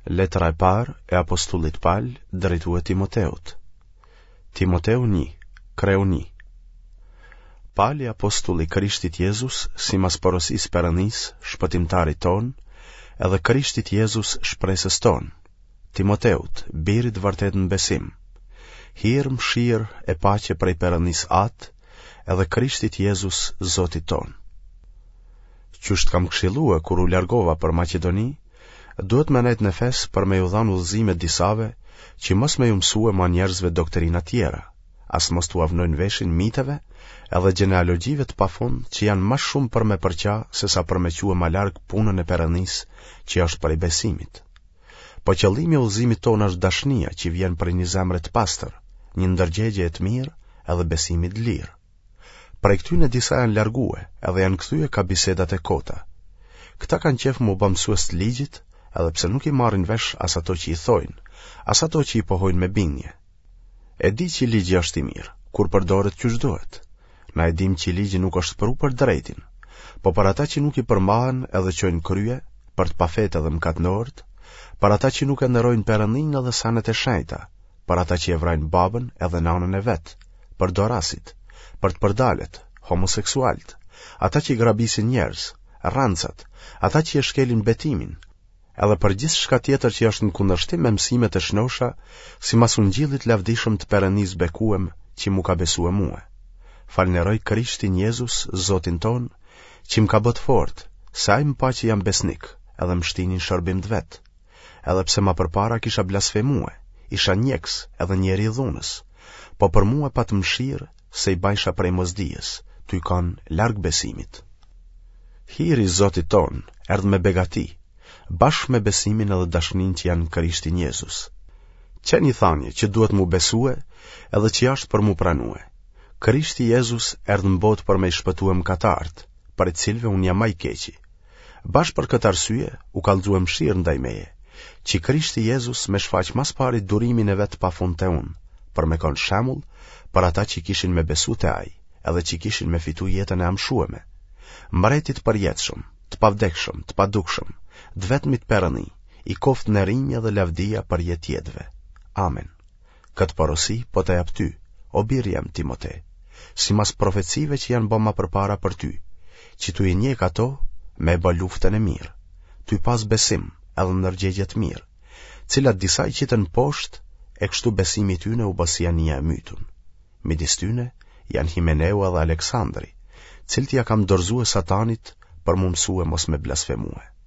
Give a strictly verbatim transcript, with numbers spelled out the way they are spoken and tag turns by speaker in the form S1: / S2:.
S1: Letra e parë e apostullit Paul drejtuar Timoteut. Timoteu një, kreu një. Pali apostulli Krishtit Jezus, simas porosis Perëndis, shpëtimtarit ton, edhe Krishtit Jezus shpresës ton. Timoteut, birit vërtet në besim. Hirë mshirë e paqe prej Perëndis atë, edhe Krishtit Jezus Zotit ton. Qysht kam këshillue kur u largova për Maqedoni, duhet me nejt në fes për me ju dhanë udhëzime disave që mos me ju mësue ma njerëzve doktrina tjera, as mos tu avnojnë veshin miteve edhe genealogjive të pafund që janë ma shumë për me përqa se sa për me quë ma larg punën e Perëndis që është për i besimit. Po qëllimi e udhëzimit tonë është dashnia që vjen për një zemre të pastër, një ndërgjegje e të mirë edhe besimit lirë. Prej këtyne disa janë largue edhe janë kthye ka bisedat e kota. Këta kanë qef mu bëmsues të ligjit, edhe pse nuk i marrin vesh as ato që i thojnë, as ato që i pohojnë me bindje. E di që ligji është i mirë, kur përdoret qysh dohet. Na e dim që ligji nuk është pru për drejtin, po për ata që nuk i përmbahen edhe qojnë krye, për të pafet edhe mkatnorët, për ata që nuk e nderojnë Perëndin edhe sanet e shenjta, për ata që e vrajnë babën edhe nanën e vet, për dorasit, për të përdalet, homoseksualt, ata që i grabisin njerëz, rancat, ata që e shkelin betimin, edhe për gjithë shka tjetër që është në kundërshtim me mësimet e shnosha, si mas unë gjillit lavdishëm të Perëndis bekuem që mu ka besue mua. Falneroj Krishtin Jezus, Zotin ton, që më ka bët fort, se aj më pa që jam besnik, edhe më shtinin shërbim të vet. Edhe pse ma përpara kisha blasfemue, isha njeks edhe njeri dhunës, po për mua pa të mshirë se i bajsha prej mosdijes, ty kanë larg besimit. Hiri Zotit ton, erdh me begati, bashkë me besimin edhe dashnin që janë në Krishtin Jezus. Që një thanje që duhet mu besue edhe që është për mu pranue. Krishti Jezus erdhë në botë për me i shpëtue mëkatartë, për e cilve unë jam aj keqi. Bashkë për këtë arsye, u kallëzue mshirë ndaj meje, që Krishti Jezus me shfaq mas pari durimin e vetë pa fund të unë, për me konë shemull për ata që kishin me besu të aj, edhe që kishin me fitu jetën e amshueme. Mbretit përjetshëm, të pavdekshëm, të padukshëm, të vetmit Perëndi, i koft në rinja dhe lavdia për jetë jetëve. Amen. Këtë porosi po të jap ty, o birë jam Timote, si mas profecive që janë bëma për para për ty, që tu i njek ato me bë luftën e mirë, ty pas besim edhe ndërgjegjet mirë, cilat disaj qitën poshtë e kështu besimi tyne u bësia një e mytun. Midis tyne janë Himeneu edhe Aleksandri, ciltja kam dorëzue satanit për mu mësue mos me blasfemue.